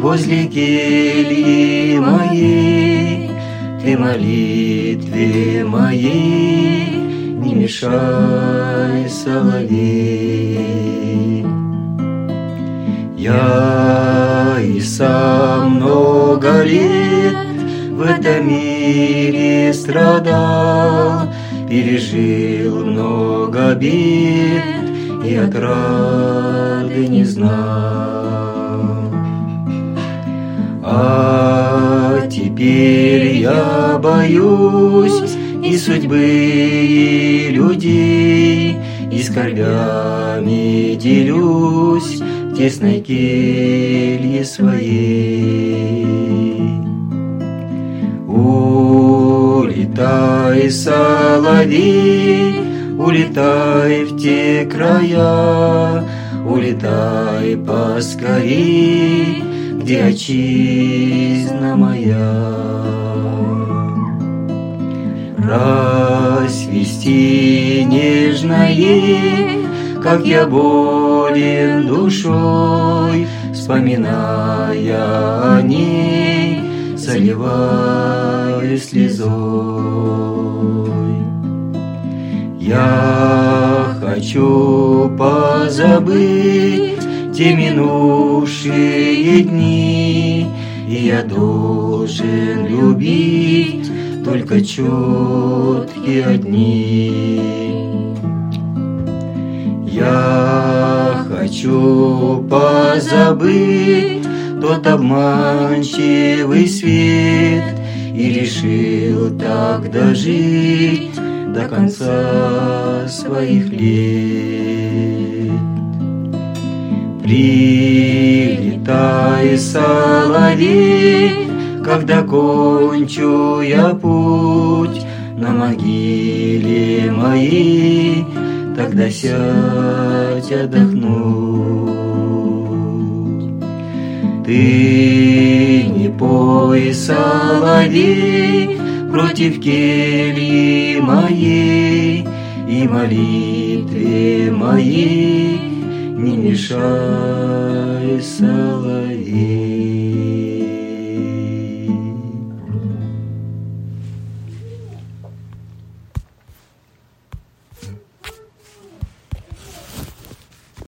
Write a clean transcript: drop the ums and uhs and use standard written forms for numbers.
возле кельи моей, ты молитве моей не мешай, соловей. Я и сам много лет в этом мире страдал, пережил много бед и отрады не знал. А теперь я боюсь и судьбы, и людей, и скорбями делюсь в тесной келье своей. Улетай, соловей, улетай в те края, улетай поскорей, где отчизна моя. Расцвести нежное, как я болен душой, вспоминая о ней, заливаюсь слезой. Я хочу позабыть те минувшие дни, и я должен любить только четкие дни. Я хочу позабыть тот обманчивый свет и решил так дожить до конца своих лет. Прилетай, соловей, когда кончу я путь на могиле моей, тогда сядь отдохнуть. Ты не пой, соловей, против кельи моей, и молитве моей не мешай, соловей.